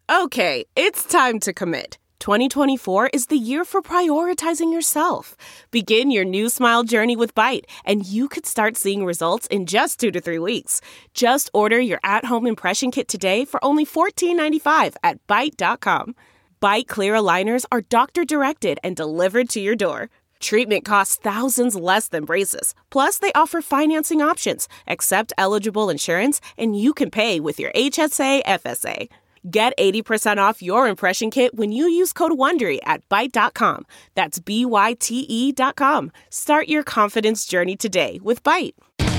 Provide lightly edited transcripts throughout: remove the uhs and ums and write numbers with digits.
Okay, it's time to commit. 2024 is the year for prioritizing yourself. Begin your new smile journey with Byte, and you could start seeing results in just 2 to 3 weeks. Just order your at-home impression kit today for only $14.95 at Byte.com. Byte Clear aligners are doctor-directed and delivered to your door. Treatment costs thousands less than braces. Plus, they offer financing options, accept eligible insurance, and you can pay with your HSA, FSA. Get 80% off your impression kit when you use code WONDERY at Byte.com. That's BYTE.com. Start your confidence journey today with Byte.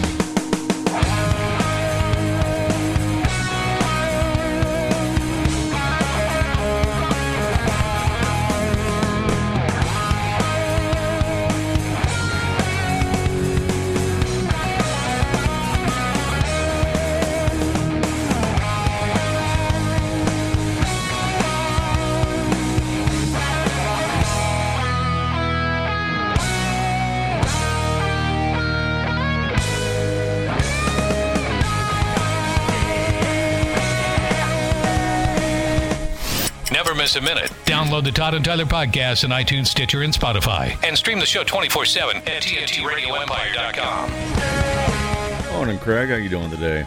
Never miss a minute. Download the Todd and Tyler podcast on iTunes, Stitcher, and Spotify. And stream the show 24/7 at TNTRadioEmpire.com. Morning, Craig. How you doing today?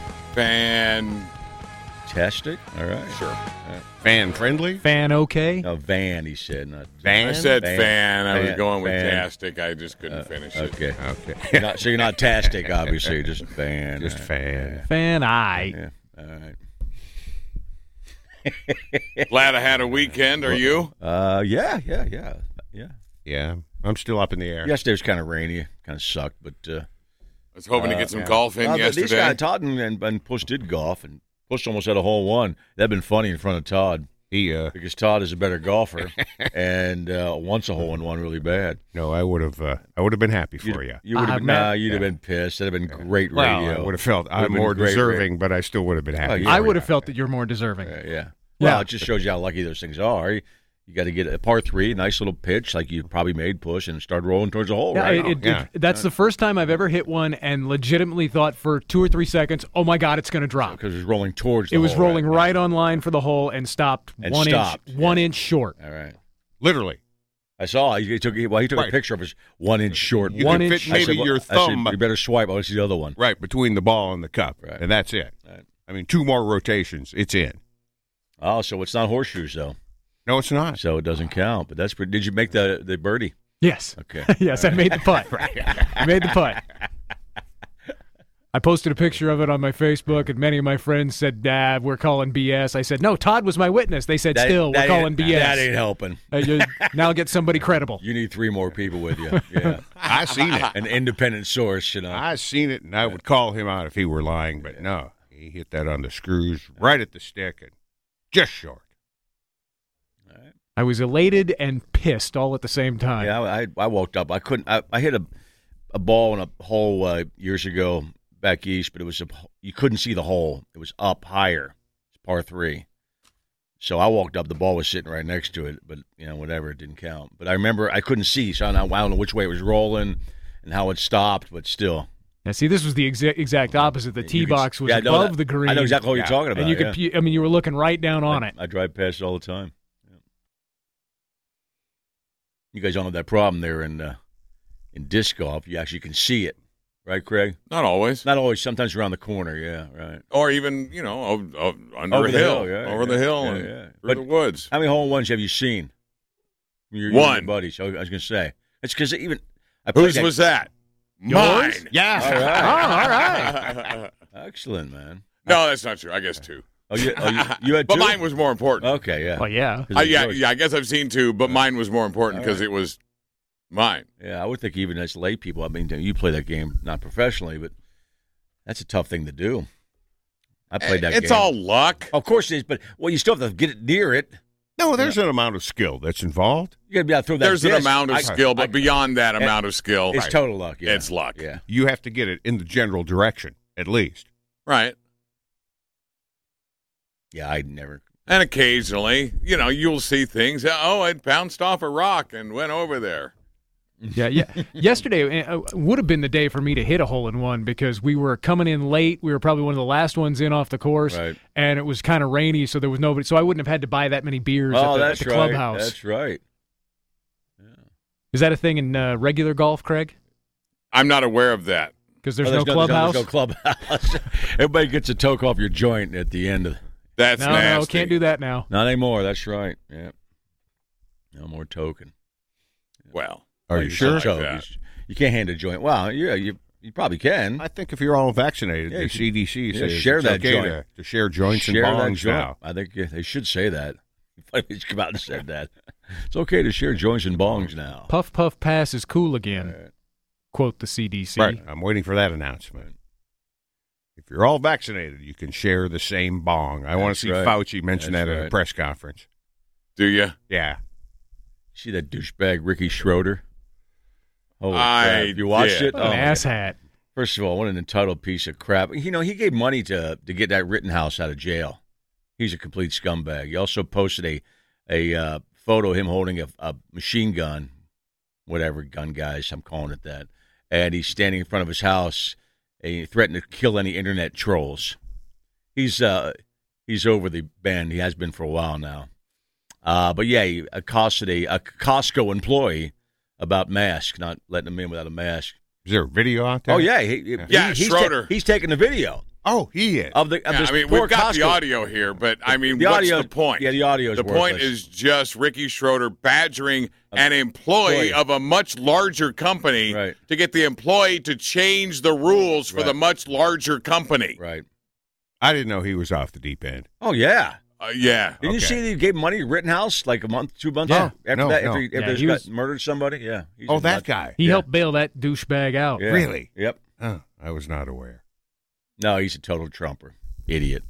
Fantastic. All right. Sure. Fan friendly? Fan okay? No, van, he said. Not Van? I said Fan. fan. I was Fan. going with Fan. tastic. I just couldn't finish it. Okay. Okay. So you're not tastic, obviously. Just fan. Just fan. Fan eye. Yeah. All right. Glad I had a weekend. Are you? Yeah. Yeah. I'm still up in the air. Yesterday was kind of rainy. Kind of sucked, but I was hoping to get some golf in these yesterday. guys, Todd and Push did golf, and Push almost had a hole one. That'd been funny in front of Todd. Because Todd is a better golfer, and wants a hole in one really bad. No, I would have been happy for you. You would have you'd have been pissed. That'd have been great Well, radio. I would have felt Would've I'm been more great deserving, but I still would have been happy. yeah. I would have felt that you're more deserving. Yeah. Well, it just shows you how lucky those things are. You got to get a par 3, nice little pitch like you probably made Push, and start rolling towards the hole, Yeah, right? that's the first time I've ever hit one and legitimately thought for 2 or 3 seconds, oh my God, it's going to drop. Because it was rolling towards the It hole. was rolling right on line for the hole and stopped And 1 stopped, inch, 1 inch short. All right. Literally. I saw he took a Right. picture of his 1 inch short. You One can inch fit maybe your I said, thumb you better swipe. Oh, it's the other one. right between the ball and the cup, Right. and that's it. Right. I mean, 2 more rotations, it's in. Oh, so it's not horseshoes, though. No, it's not. So it doesn't count. But that's pretty. Did you make the birdie? Yes. Okay. Yes, I made the putt. I made the putt. I posted a picture of it on my Facebook, and many of my friends said, we're calling BS. I said, no, Todd was my witness. They said, we're calling BS. That ain't helping. Now get somebody credible. You need 3 more people with you. Yeah. I seen it. An independent source, you know. I seen it, and I would call him out if he were lying, but no. He hit that on the screws right at the stick and just short. I was elated and pissed all at the same time. Yeah, I walked up. I couldn't. I hit a ball in a hole years ago back east, but it was you couldn't see the hole. It was up higher. It's par 3. So I walked up. The ball was sitting right next to it, but whatever, it didn't count. But I remember I couldn't see, so I don't know which way it was rolling and how it stopped, but still. Now, see, this was the exact opposite. The tee box was above the green. I know exactly what you're talking about. And you could, you were looking right down on it. I drive past it all the time. Yeah. You guys don't have that problem there in disc golf. You actually can see it, right, Craig? Not always. Not always. Sometimes around the corner. Yeah, right. Or even, under Over a the hill. hill, Over the hill and through the woods. How many hole-in-ones have you seen? You One. and your buddies. I was going to say. It's because even Whose was that? Mine. Yeah. All right. Excellent, man. No, that's not true. I guess 2. You had But 2? mine was more important. Okay, yeah. Well, yeah. Yeah, I guess I've seen 2, but mine was more important because it was mine. Yeah, I would think even as lay people, I mean, you play that game not professionally, but that's a tough thing to do. I played that game. It's all luck. Of course it is, but you still have to get it near it. No, there's an amount of skill that's involved. You got to be able to throw that There's an disc. amount of skill, but beyond that amount of skill, It's total luck. Yeah. It's luck. Yeah. You have to get it in the general direction, at least. Right. Yeah, I never. And occasionally, you'll see things. Oh, it bounced off a rock and went over there. Yeah. Yesterday would have been the day for me to hit a hole-in-one because we were coming in late. We were probably one of the last ones in off the course, Right. and it was kind of rainy, so there was nobody. So I wouldn't have had to buy that many beers at the clubhouse. That's right. Is that a thing in regular golf, Craig? I'm not aware of that. Because there's no clubhouse? There's no clubhouse. Everybody gets a toke off your joint at the end of That's nasty. No, can't do that now. Not anymore. That's right. Yeah. No more token. Well, Are you sure? You can't hand a joint. Well, yeah, you probably can. I think if you're all vaccinated, the CDC says share it's that okay joint. to share joints Share and that bongs joint. now. I think they should say that. They just come out and said that. It's okay to share joints and bongs now. Puff, puff, pass is cool again. Right. Quote the CDC. Right. I'm waiting for that announcement. If you're all vaccinated, you can share the same bong. I want to see right. Fauci mention That's that at a right. press conference. do you? Yeah. See that douchebag Ricky Schroeder? Holy I crap. You watched did. it? What an asshat. First of all, what an entitled piece of crap. You know, he gave money to get that Rittenhouse out of jail. He's a complete scumbag. He also posted a photo of him holding a machine gun, whatever gun, guys, I'm calling it that. And he's standing in front of his house and he threatened to kill any internet trolls. He's over the bend. He has been for a while now. But yeah, he accosted a Costco employee about masks, not letting him in without a mask. Is there a video out there? Oh yeah, he's Schroeder. He's taking the video Oh, he is. of this I mean, poor we've got the Costco. audio here, but I mean, The what's audio- the point? yeah, the audio is The point worthless. is just Ricky Schroeder badgering an employee of a much larger company Right. to get the employee to change the rules for Right. the much larger company. Right. I didn't know he was off the deep end. Oh yeah. Yeah. Didn't you Okay. see that he gave money to Rittenhouse like a month, 2 months Yeah. after No, that? no. After Yeah, this he guy was- murdered somebody? Yeah. He's Oh, a that nut. guy. He Yeah. helped bail that douchebag out. Yeah. Really? Yep. Oh, I was not aware. No, he's a total Trumper. Idiot.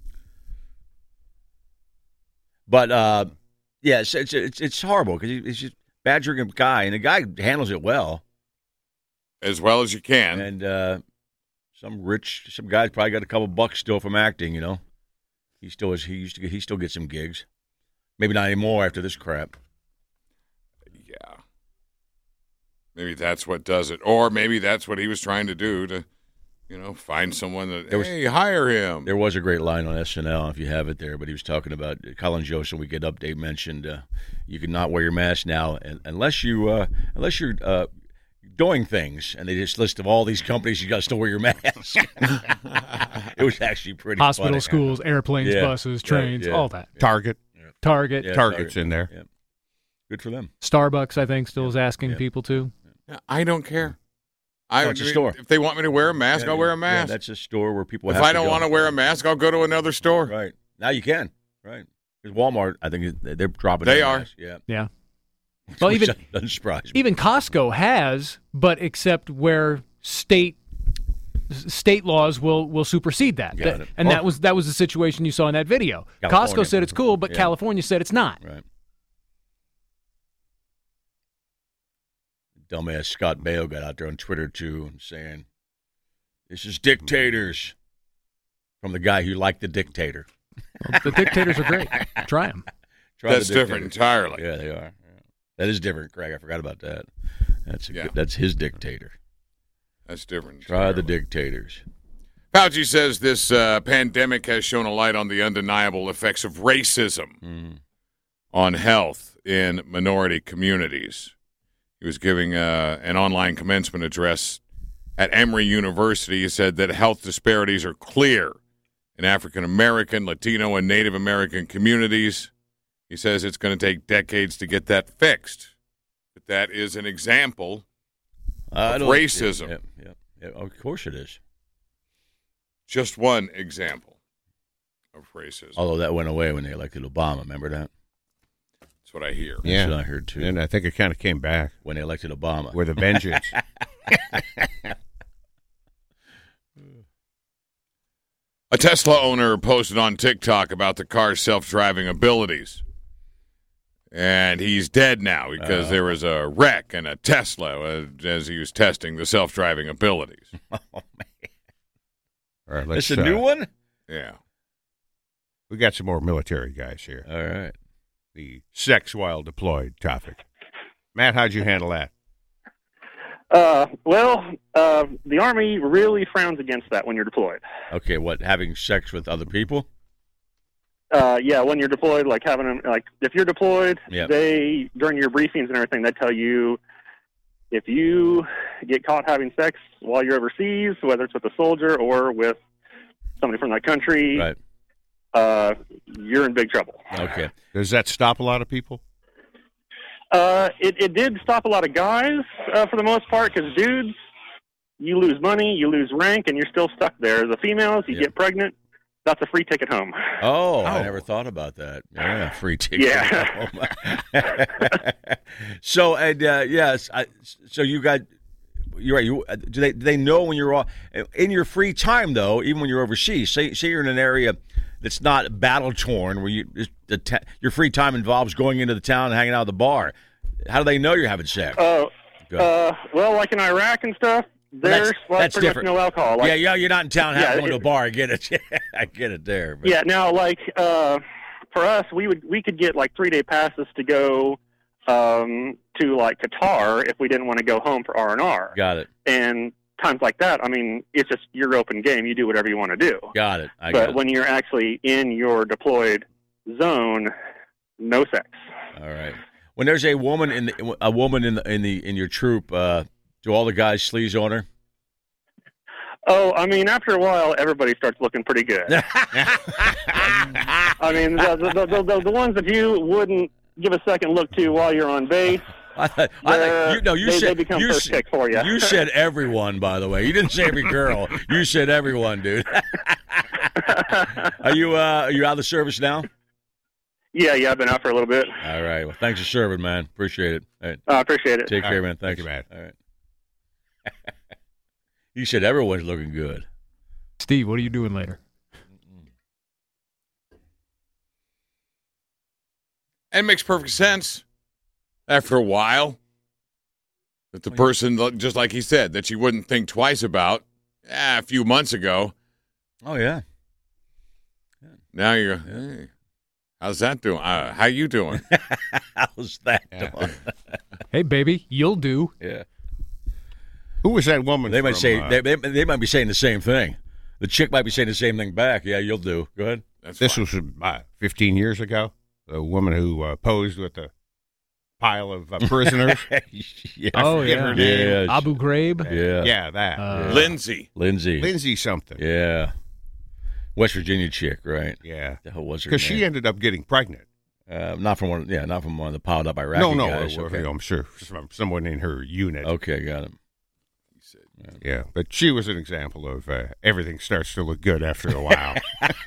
But, yeah, it's horrible because he's just badgering a guy, and the guy handles it well. As well as you can. And some guy's probably got a couple bucks still from acting, you know. He still gets some gigs. Maybe not anymore after this crap. Yeah. Maybe that's what does it. Or maybe that's what he was trying to do to, find someone that, hire him. There was a great line on SNL, if you have it there, but he was talking about Colin Jost, and Weekend Update mentioned you can not wear your mask now unless you're doing things, and they just list of all these companies you got to still wear your mask. It was actually pretty Hospital, funny. schools, airplanes, Yeah. buses, trains, Yeah. all that. Target. Target, Yeah, Target's sorry. in there. Yeah. Good for them. Starbucks, I think, still is asking Yeah. people to. I don't care. It's a store. If they want me to wear a mask, I'll wear a mask. Yeah, that's a store where people if have I to don't go. want to wear a mask, I'll go to another store. Right. Now you can. Right. Because Walmart, I think they're dropping They their are. masks. Yeah. Yeah. Well, Which even doesn't surprise me. even Costco has, but except where state laws will supersede that. Got it. And that was the situation you saw in that video. California. Costco said it's cool, but Yeah. California said it's not. Right. Dumbass Scott Baio got out there on Twitter, too, and saying, this is dictators, from the guy who liked the dictator. Well, the dictators are great. Try them. Try That's the different dictator. entirely. Yeah, they are. Yeah. That is different, Craig. I forgot about that. Yeah. That's his dictator. That's different. Try the entirely. dictators. Fauci says this pandemic has shown a light on the undeniable effects of racism on health in minority communities. He was giving an online commencement address at Emory University. He said that health disparities are clear in African American, Latino, and Native American communities. He says it's going to take decades to get that fixed. But that is an example of racism. Yeah, of course it is. Just one example of racism. Although that went away when they elected Obama. Remember that? That's what I hear. Yeah. That's what I heard, too. And I think it kind of came back When they elected Obama. with a vengeance. A Tesla owner posted on TikTok about the car's self-driving abilities. And he's dead now because there was a wreck in a Tesla as he was testing the self-driving abilities. Oh, man. All right, let's. It's a new one? Yeah. We got some more military guys here. All right. The sex while deployed topic. Matt, how'd you handle that? The Army really frowns against that when you're deployed. Okay, what, having sex with other people? Yeah, when you're deployed, like having them, like if you're deployed, Yep. they, during your briefings and everything, they tell you if you get caught having sex while you're overseas, whether it's with a soldier or with somebody from that country, Right. You're in big trouble. Okay. Does that stop a lot of people? It did stop a lot of guys for the most part, because dudes, you lose money, you lose rank, and you're still stuck there. The females, you get pregnant, that's a free ticket home. Oh, I never thought about that. Yeah, free ticket. Yeah. So, and yes, so you got. You're right. Do they know when you're off in your free time though? Even when you're overseas, say you're in an area that's not battle torn, where your free time involves going into the town and hanging out at the bar. How do they know you're having sex? Well, like in Iraq and stuff, there's that's pretty different. much no alcohol. Like, yeah, you're not in town going to a bar. I get it. I get it there. But. Yeah, now like for us, we could get like 3-day passes to go to like Qatar if we didn't want to go home for R&R. Got it. And times like that, I mean, it's just your open game. You do whatever you want to do. Got it. But when you're actually in your deployed zone, no sex. All right. When there's a woman in your troop, do all the guys sleaze on her? Oh, I mean, after a while, everybody starts looking pretty good. I mean, the ones that you wouldn't give a second look to while you're on base. They become first pick for you. You said everyone, by the way. You didn't say every girl. You said everyone, dude. Are you out of the service now? Yeah, I've been out for a little bit. All right. Well, thanks for serving, man. Appreciate it. All right. I appreciate it. Take care, man. Thank Thanks. you, man. All right. You said everyone's looking good. Steve, what are you doing later? It makes perfect sense after a while that the person, just like he said, that you wouldn't think twice about a few months ago. Oh, yeah. Now you're, hey, how's that doing? How you doing? How's that doing? Hey, baby, you'll do. Yeah. Who was that woman? They might from, say they might be saying the same thing. The chick might be saying the same thing back. Yeah, you'll do. Go ahead. This was 15 years ago. The woman who posed with a pile of prisoners. Yeah. Oh, forget yeah. her name. Abu Ghraib. Yeah, that. Lindsay something. Yeah. West Virginia chick, right? Yeah. The hell was her Because name? she ended up getting pregnant. Not from one of the piled up Iraqi No, guys. Okay. I'm sure from someone in her unit. Okay, got it. Yeah, but she was an example of everything starts to look good after a while.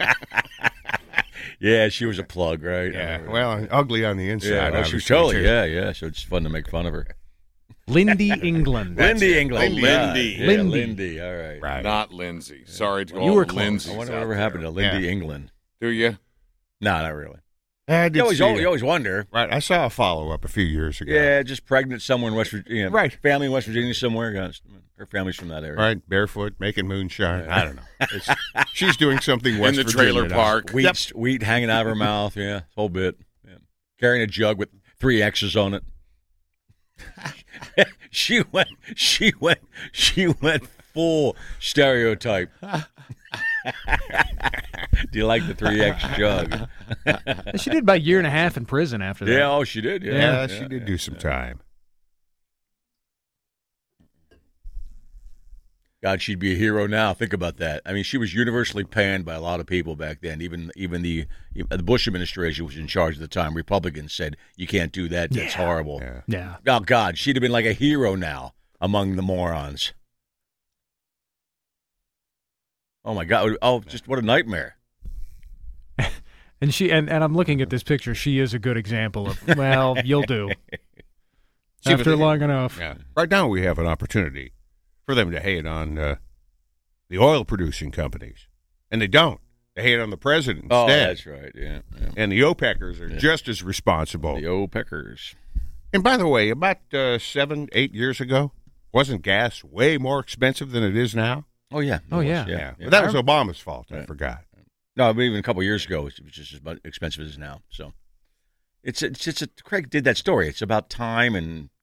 Yeah, she was a plug, right? Yeah, well, ugly on the inside. Yeah, she was obviously, totally. too. Yeah. So it's fun to make fun of her. Lindy England. Lindy England. Lindy. Yeah, Lindy. Lindy. All right. Right. not Lindsay. Sorry to You all were the close. Lindsays I wonder out whatever there. happened to Lindy England. Do you? No, not really. I did You always see it. wonder. Right, I saw a follow-up a few years ago. Yeah, just pregnant somewhere in West Virginia. Right. Family in West Virginia somewhere. Her family's from that area. Right, barefoot, making moonshine. I don't know. She's doing something In West the Virginia trailer now. park. Wheat hanging out of her mouth. Yeah, whole bit. Yeah. Carrying a jug with 3 X's on it. She went full stereotype. Do you like the 3X jug? She did about a year and a half in prison after that. Yeah, she did. Yeah, she did do some time. God, she'd be a hero now. Think about that. I mean, she was universally panned by a lot of people back then. Even the Bush administration was in charge at the time. Republicans said, you can't do that. That's horrible. Yeah. Oh, God, she'd have been like a hero now among the morons. Oh, my God. Oh, just what a nightmare. And she and I'm looking at this picture. She is a good example of, well, you'll do. See, After but- long enough. Yeah. Right now we have an opportunity for them to hate on the oil-producing companies. And they don't. They hate on the president instead. Oh, that's right. Yeah. And the OPECers are just as responsible. The OPECers. And by the way, about 7-8 years ago, wasn't gas way more expensive than it is now? Oh, yeah. Oh, yeah. Yeah. But that was Obama's fault. I Right. forgot. No, but even a couple of years ago, it was just as much expensive as now. So, Craig did that story. It's about time and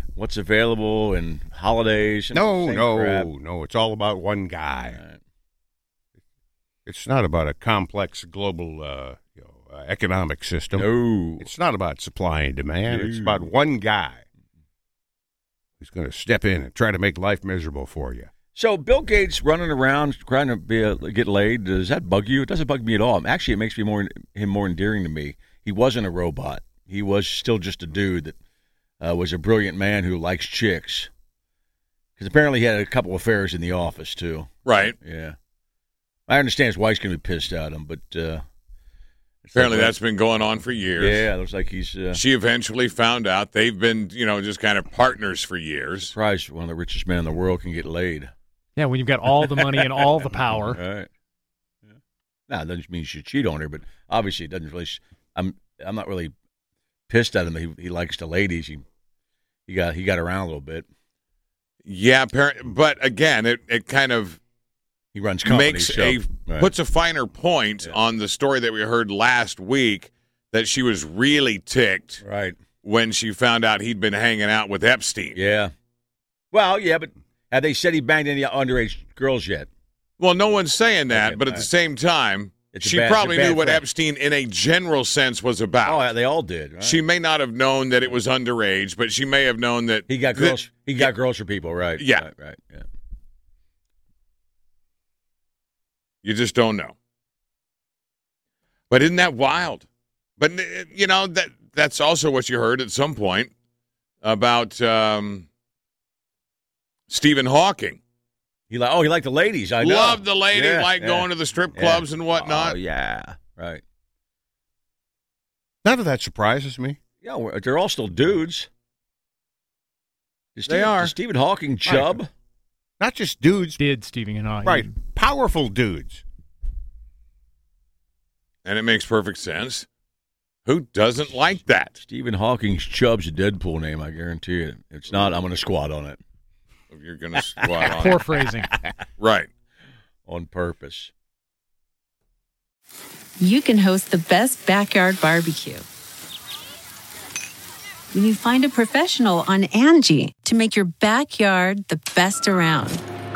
what's available and holidays. And No. It's all about one guy. Right. It's not about a complex global economic system. No. It's not about supply and demand. It's about one guy who's going to step in and try to make life miserable for you. So Bill Gates running around trying to get laid, does that bug you? It doesn't bug me at all. Actually, it makes him more endearing to me. He wasn't a robot. He was still just a dude that was a brilliant man who likes chicks. Because apparently he had a couple affairs in the office, too. Right. Yeah. I understand his wife's going to be pissed at him, but... apparently that's been going on for years. Yeah, it looks like he's... She eventually found out. They've been, just kind of partners for years. Surprised one of the richest men in the world can get laid. Yeah, when you've got all the money and all the power. Right. Yeah. Now, it doesn't mean you should cheat on her, but obviously it doesn't really... I'm not really pissed at him. He likes the ladies. He got around a little bit. Yeah, but again, it kind of... He runs companies. Puts a finer point on the story that we heard last week that she was really ticked when she found out he'd been hanging out with Epstein. Yeah. Well, yeah, but have they said he banged any underage girls yet? Well, no one's saying that, but at the same time, she probably knew what Epstein in a general sense was about. Oh, they all did. Right? She may not have known that it was underage, but she may have known that he got girls. He got girls for people, right? Yeah. Right. Yeah. You just don't know. But isn't that wild? But, that's also what you heard at some point about Stephen Hawking. He liked the ladies. I know. Loved the lady, going to the strip clubs and whatnot. Oh, yeah. Right. None of that surprises me. Yeah, they're all still dudes. They are. Does Stephen Hawking chub? Right. Not just dudes. Did Stephen Hawking. Right. Powerful dudes. And it makes perfect sense. Who doesn't like that? Stephen Hawking's chub's a Deadpool name, I guarantee it. If it's not, I'm going to squat on it. If you're going to squat on it. Poor phrasing. Right. On purpose. You can host the best backyard barbecue when you find a professional on Angie to make your backyard the best around.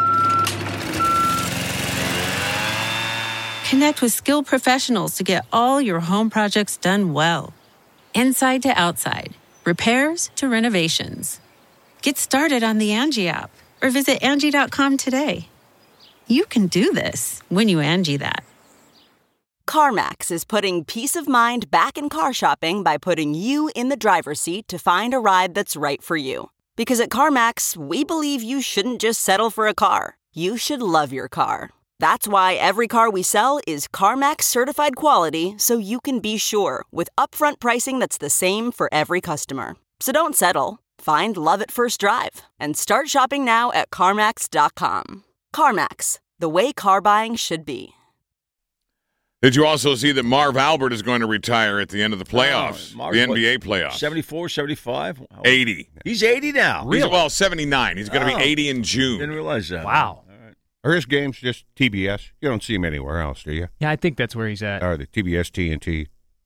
Connect with skilled professionals to get all your home projects done well. Inside to outside, repairs to renovations. Get started on the Angie app or visit Angie.com today. You can do this when you Angie that. CarMax is putting peace of mind back in car shopping by putting you in the driver's seat to find a ride that's right for you. Because at CarMax, we believe you shouldn't just settle for a car. You should love your car. That's why every car we sell is CarMax certified quality, so you can be sure with upfront pricing that's the same for every customer. So don't settle. Find love at first drive and start shopping now at CarMax.com. CarMax, the way car buying should be. Did you also see that Marv Albert is going to retire at the end of the playoffs, the NBA playoffs? 74, 75? 80. He's 80 now. Really? 79. He's going to be 80 in June. Didn't realize that. Wow. Are his games just TBS? You don't see him anywhere else, do you? Yeah, I think that's where he's at. Or the TBS TNT.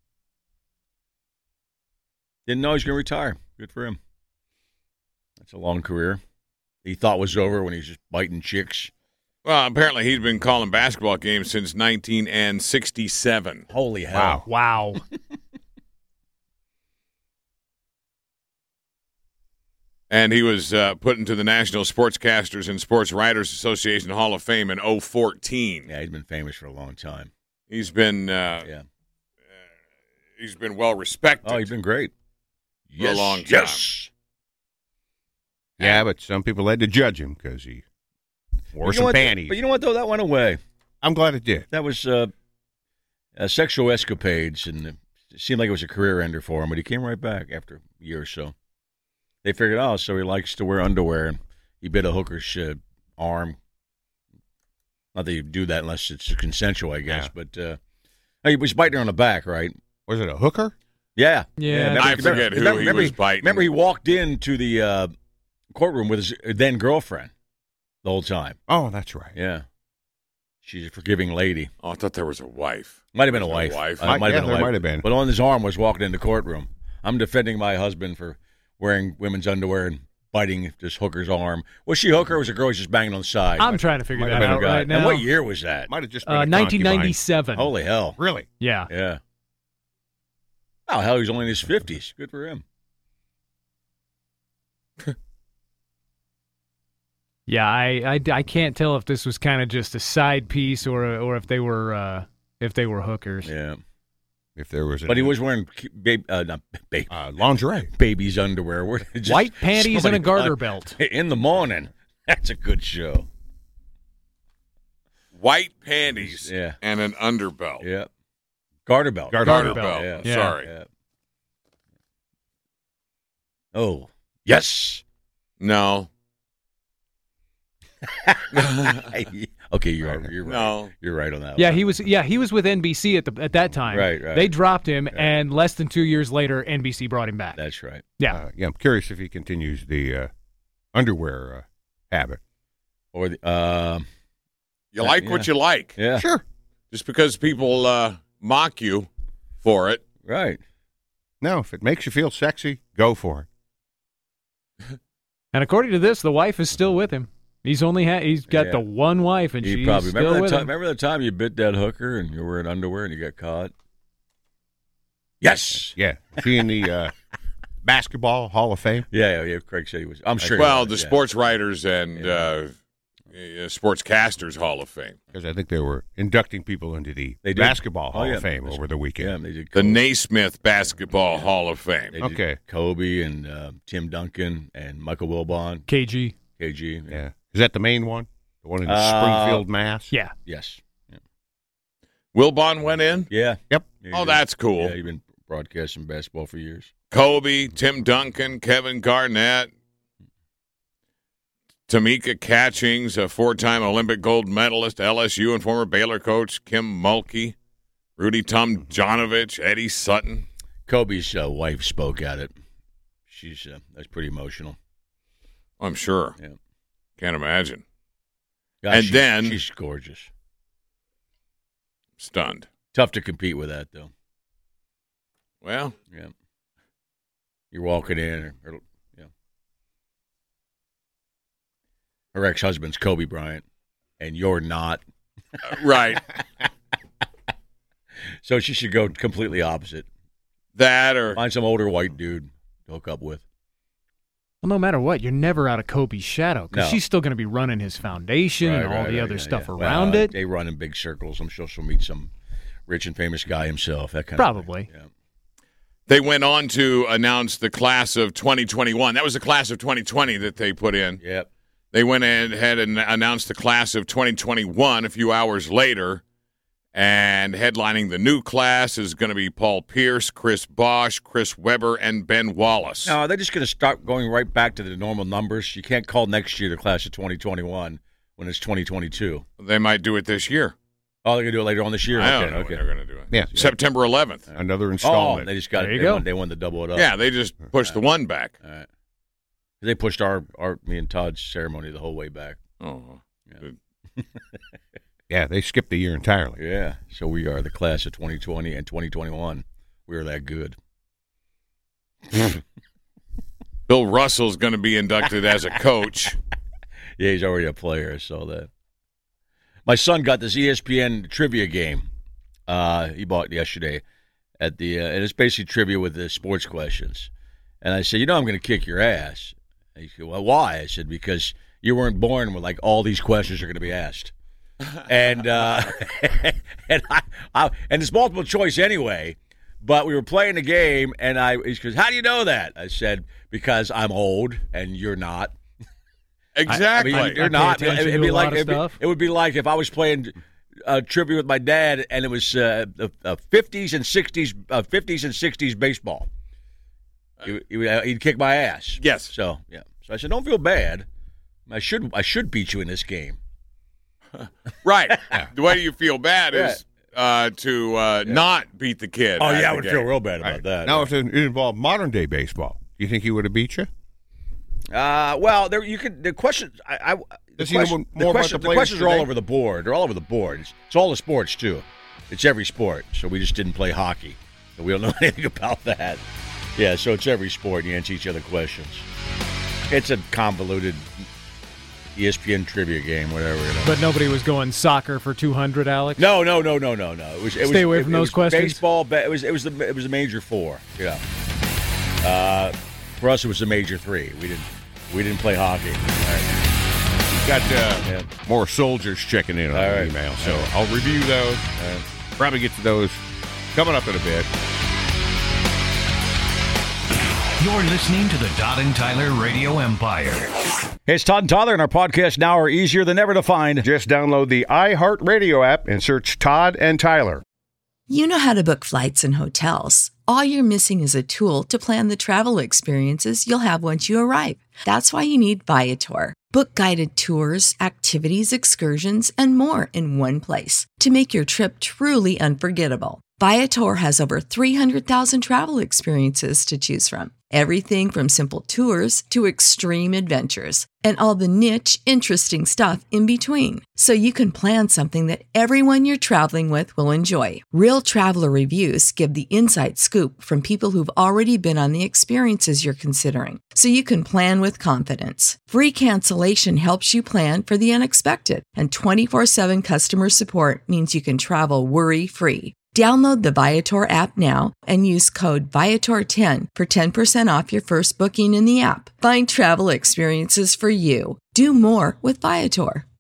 Didn't know he was going to retire. Good for him. That's a long career. He thought was over when he was just biting chicks. Well, apparently he's been calling basketball games since 1967. Holy hell. Wow. And he was put into the National Sportscasters and Sports Writers Association Hall of Fame in 2014. Yeah, he's been famous for a long time. He's been he's been well respected. Oh, he's been great. For a long time. Yes. Yeah, but some people had to judge him because he wore some panties. But you know what, though? That went away. I'm glad it did. That was sexual escapades, and it seemed like it was a career ender for him, but he came right back after a year or so. They figured, so he likes to wear underwear, and he bit a hooker's arm. Not that you do that unless it's consensual, I guess, but he was biting her on the back, right? Was it a hooker? Yeah. I forget who he was biting. Remember, he walked into the courtroom with his then girlfriend the whole time. Oh, that's right. Yeah. She's a forgiving lady. Oh, I thought there was a wife. Might have been a wife. Might have been. But on his arm was walking in the courtroom. I'm defending my husband for wearing women's underwear and biting this hooker's arm. Was she a hooker or was a girl just banging on the side? I'm trying to figure might that have out been a guy. right now. And what year was that? Might have just been a 1997. Holy hell. Really? Yeah. Yeah. Oh, hell, he's only in his 50s. Good for him. Yeah, I can't tell if this was kind of just a side piece or if they were hookers. Yeah. If there was, But he was wearing lingerie, baby's underwear. White panties and a garter belt. In the morning. That's a good show. White panties Yeah. and an underbelt. Yeah. Garter belt. Garter belt. Yeah. Yeah. Sorry. Yeah. Oh. Yes. No. Okay, you're right. No. You're right on that. Yeah, one. he was with NBC at that time. Right. They dropped him, and less than 2 years later, NBC brought him back. That's right. Yeah. I'm curious if he continues the underwear habit. Or the You like what you like. Yeah. Sure. Just because people mock you for it. Right. No, if it makes you feel sexy, go for it. And according to this, the wife is still with him. He's got the one wife, and He she's probably still with him. remember the time you bit that hooker and you were in underwear and you got caught? Yes. Yeah. Is he in the Basketball Hall of Fame? Yeah. Craig said he was. I'm sure. Well, he was, the Sports Writers and Sportscasters Hall of Fame. Because I think they were inducting people into the They did. Basketball Hall yeah. of Fame over the weekend. Yeah, they did. The Naismith Basketball Hall of Fame. They did Okay. Kobe and Tim Duncan and Michael Wilbon. KG. KG. Yeah. Is that the main one? The one in Springfield, Mass? Yeah. Yes. Yeah. Wilbon went in? Yeah. Yep. Oh, that's cool. Yeah, you've been broadcasting basketball for years. Kobe, Tim Duncan, Kevin Garnett, Tamika Catchings, a four-time Olympic gold medalist, LSU and former Baylor coach Kim Mulkey, Rudy Tomjanovich, Eddie Sutton. Kobe's wife spoke at it. She's that's pretty emotional. I'm sure. Yeah. Can't imagine. Gosh, And then- she's gorgeous. Stunned. Tough to compete with that, though. Well, Yeah. You're walking in, or her ex-husband's Kobe Bryant, and you're not. right. So she should go completely opposite. That or Find some older white dude to hook up with. Well, no matter what, you're never out of Kobe's shadow because No. she's still going to be running his foundation and all the other stuff yeah. around Well, it. They run in big circles. I'm sure she'll meet some rich and famous guy himself. That kind Probably. of thing. Yeah. they went on to announce the class of 2021. That was the class of 2020 that they put in. Yep. They went ahead and announced the class of 2021 a few hours later, and headlining the new class is going to be Paul Pierce, Chris Bosh, Chris Webber, and Ben Wallace. Now, are they just going to start going right back to the normal numbers? You can't call next year the class of 2021 when it's 2022. They might do it this year. Oh, they're going to do it later on this year? I don't Okay, know when okay. they're going to do it. Yeah. September 11th. Another Oh, installment. they just got There it. you go. They wanted to double it up. Yeah, they just pushed the one back. All right. They pushed me and Todd's ceremony the whole way back. Oh, Yeah. good. Yeah, they skipped the year entirely. Yeah. So we are the class of 2020 and 2021. We are that good. Bill Russell's going to be inducted as a coach. Yeah, he's already a player. I saw that. My son got this ESPN trivia game. He bought it yesterday at the, and it's basically trivia with the sports questions. And I said, I'm going to kick your ass. And he said, well, why? I said, because you weren't born with like all these questions are going to be asked. And and it's multiple choice anyway. But we were playing the game, and he goes, "How do you know that?" I said, "Because I'm old, and you're not." Exactly. I mean, you're I pay not. attention It'd to be a like lot of stuff. it would be like if I was playing trivia with my dad, and it was the 50s and 60s baseball. He'd kick my ass. Yes. So yeah. So I said, "Don't feel bad. I should beat you in this game." Right. The way you feel bad is to not beat the kid. Oh at yeah, I the would game. feel real bad about that. Now, if it involved modern day baseball, do you think he would have beat you? Well, you could. The questions. Does he know more about the the players questions are all today? over the board. They're all over the board. It's all the sports too. It's every sport. So we just didn't play hockey, so we don't know anything about that. Yeah, so it's every sport. And you answer each other questions. It's a convoluted ESPN trivia game, whatever. But nobody was going soccer for 200, Alex? No. It was Stay away from those questions. Baseball. It was a major 4. Yeah. For us, it was a major 3. We didn't play hockey. All right. We've got more soldiers checking in on the email, so I'll review those. Probably get to those coming up in a bit. You're listening to the Todd and Tyler Radio Empire. Hey, it's Todd and Tyler, and our podcasts now are easier than ever to find. Just download the iHeartRadio app and search Todd and Tyler. You know how to book flights and hotels. All you're missing is a tool to plan the travel experiences you'll have once you arrive. That's why you need Viator. Book guided tours, activities, excursions, and more in one place to make your trip truly unforgettable. Viator has over 300,000 travel experiences to choose from. Everything from simple tours to extreme adventures and all the niche, interesting stuff in between. So you can plan something that everyone you're traveling with will enjoy. Real traveler reviews give the inside scoop from people who've already been on the experiences you're considering. So you can plan with confidence. Free cancellation helps you plan for the unexpected. And 24/7 customer support means you can travel worry-free. Download the Viator app now and use code Viator10 for 10% off your first booking in the app. Find travel experiences for you. Do more with Viator.